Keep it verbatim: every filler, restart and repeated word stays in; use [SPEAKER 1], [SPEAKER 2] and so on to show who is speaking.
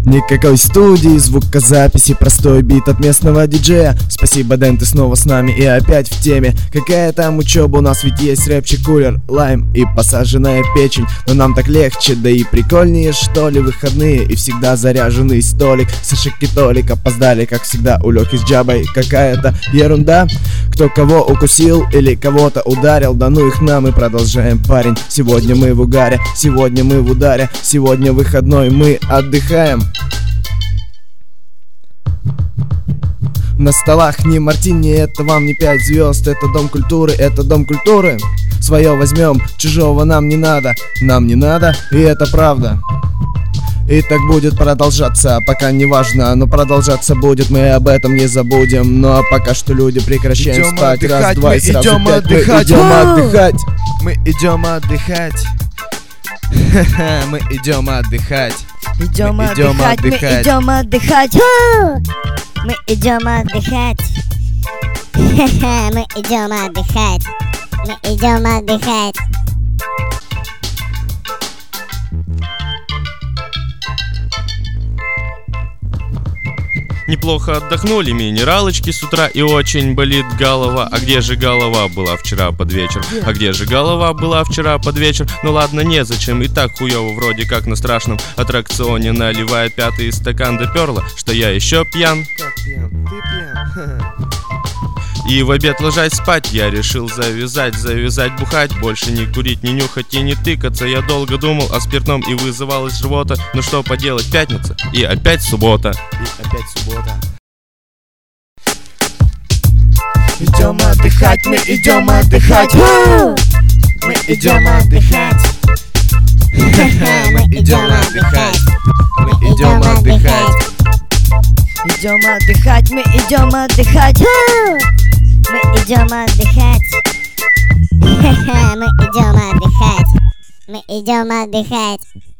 [SPEAKER 1] Никакой студии, звукозаписи, простой бит от местного диджея. Спасибо, Дэн, ты снова с нами и опять в теме. Какая там учеба, у нас ведь есть рэпчик, кулер, лайм и посаженная печень. Но нам так легче, да и прикольнее, что ли. Выходные и всегда заряженный столик. Сашик и Толик опоздали, как всегда, у Лёхи с Джабой. Какая-то ерунда, кто кого укусил или кого-то ударил. Да ну их на, мы продолжаем, парень. Сегодня мы в угаре, сегодня мы в ударе. Сегодня выходной, мы отдыхаем. На столах не мартини, это вам не пять звезд. Это дом культуры, это дом культуры. Свое возьмем, чужого нам не надо. Нам не надо, и это правда. И так будет продолжаться, пока не важно, но продолжаться будет, мы об этом не забудем. Ну а пока что, люди, прекращаем идем спать. Отдыхать, раз, два, и сразу
[SPEAKER 2] идем
[SPEAKER 1] пять.
[SPEAKER 2] Отдыхать.
[SPEAKER 1] Мы идем отдыхать.
[SPEAKER 2] Мы идем отдыхать. Мы идем отдыхать.
[SPEAKER 3] Идем отдыхать, мы идем отдыхать. Мы идем отдыхать. Мы идем отдыхать. Мы идем отдыхать.
[SPEAKER 4] Неплохо отдохнули, минералочки с утра и очень болит голова. А где же голова была вчера под вечер? А где же голова была вчера под вечер? Ну ладно, незачем, и так хуёво вроде как на страшном аттракционе. Наливая пятый стакан доперла, что я еще пьян.
[SPEAKER 2] Как пьян? Ты пьян.
[SPEAKER 4] И в обед ложась спать я решил завязать, завязать бухать. Больше не курить, не нюхать и не тыкаться. Я долго думал о спиртном и вызывалось живота. Ну что поделать, пятница и опять суббота.
[SPEAKER 2] И опять суббота.
[SPEAKER 3] Идем отдыхать, мы идем отдыхать. Мы идем отдыхать. Мы идем отдыхать.
[SPEAKER 2] Мы идем отдыхать.
[SPEAKER 3] Идем отдыхать, мы идем отдыхать. Мы идем отдыхать. Мы идем отдыхать. Мы идем отдыхать.